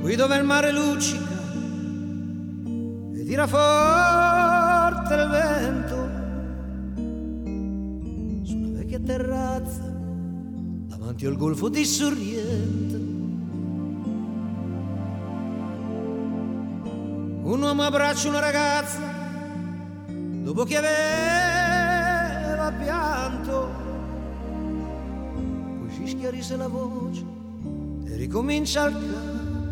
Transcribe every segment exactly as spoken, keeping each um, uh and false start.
qui dove il mare luccica e tira forte il vento, su una vecchia terrazza davanti al golfo di Sorrento. Un uomo abbraccia una ragazza dopo che aveva pianto, poi si schiarisce la voce e ricomincia il canto.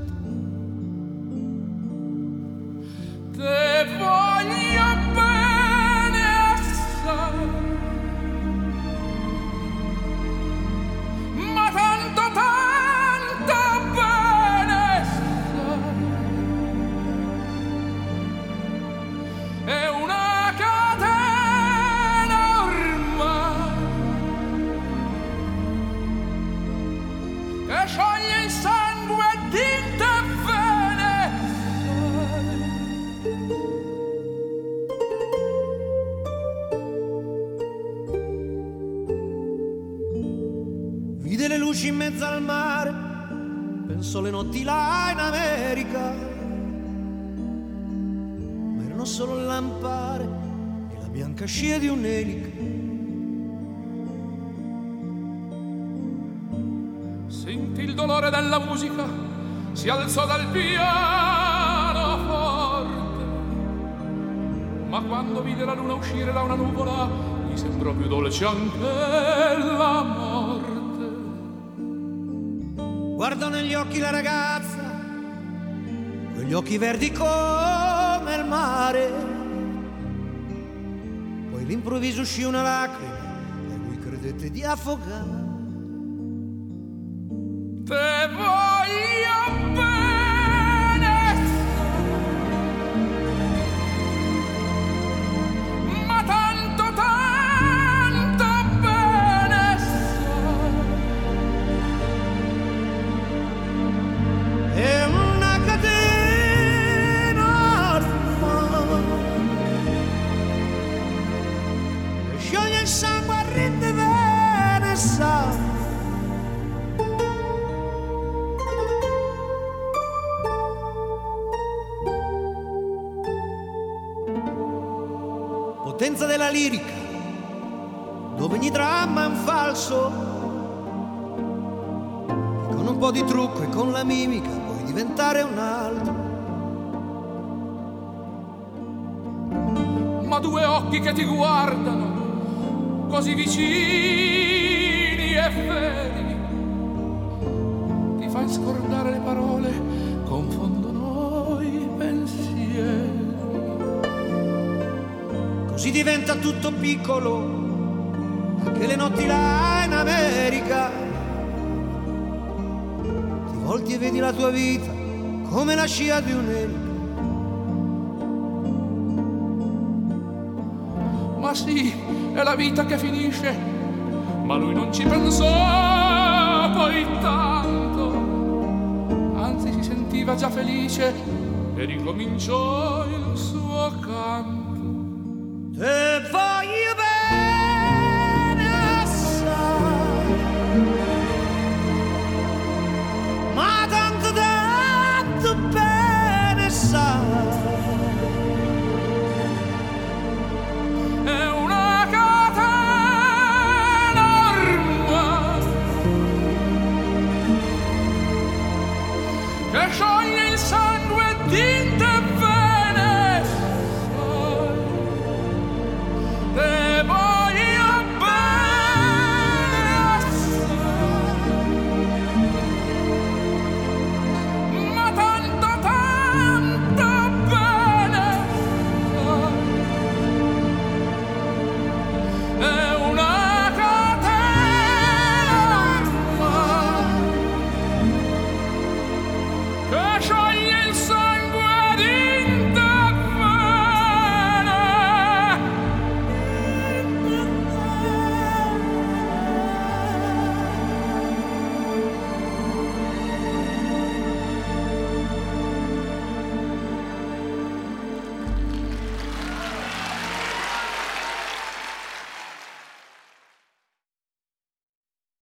Te voglio bene assai, ma tanto tanto bene assai. È una catena ormai che scioglie il sangue di te bene assai. Vide le luci in mezzo al mare, pensò le notti là in America, ma erano solo il lampare e la bianca scia di un'elica. Sentì il dolore della musica, si alzò dal pianoforte, ma quando vide la luna uscire da una nuvola gli sembrò più dolce anche la morte. Guardò negli occhi la ragazza, quegli occhi verdi come il mare, poi all'improvviso uscì una lacrima e lui credette di affogare. Te voglio bene, ma tanto tanto bene È una catena ormai e scioglie il sangue a rinde bene sa. Potenza della lirica, dove ogni dramma è un falso, e con un po' di trucco e con la mimica puoi diventare un altro. ma due occhi che ti guardano così vicini e veri ti fai scordare le parole, confondono i pensieri. Così diventa tutto piccolo, anche le notti là in America. Ti volti e vedi la tua vita come la scia di un'elica. Ma sì, è la vita che finisce, ma lui non ci pensò poi tanto, anzi si sentiva già felice e ricominciò il suo canto. E va